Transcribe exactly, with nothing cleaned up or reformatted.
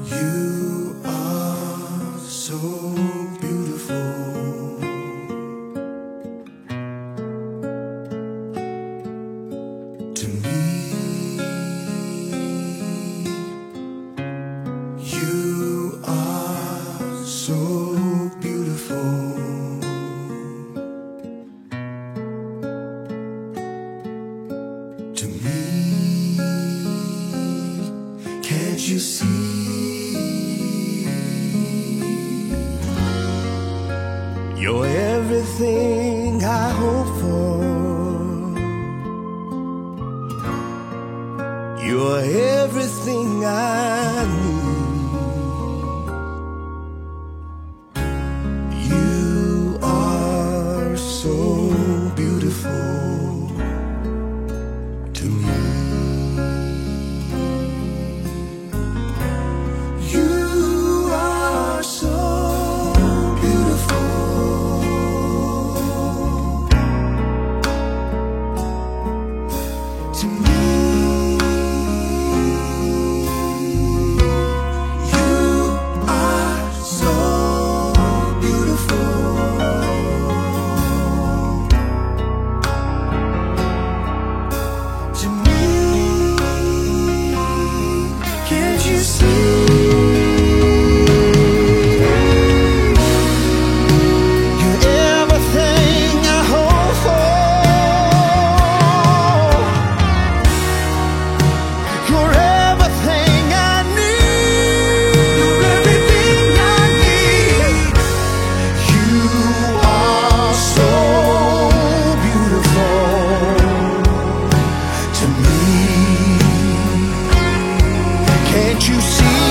You are so beautiful to me. You are so beautiful to me. Can't you see? You're everything I hope for. You're everything I need. You are so beautiful to me. You are so beautiful to me. Can't you see?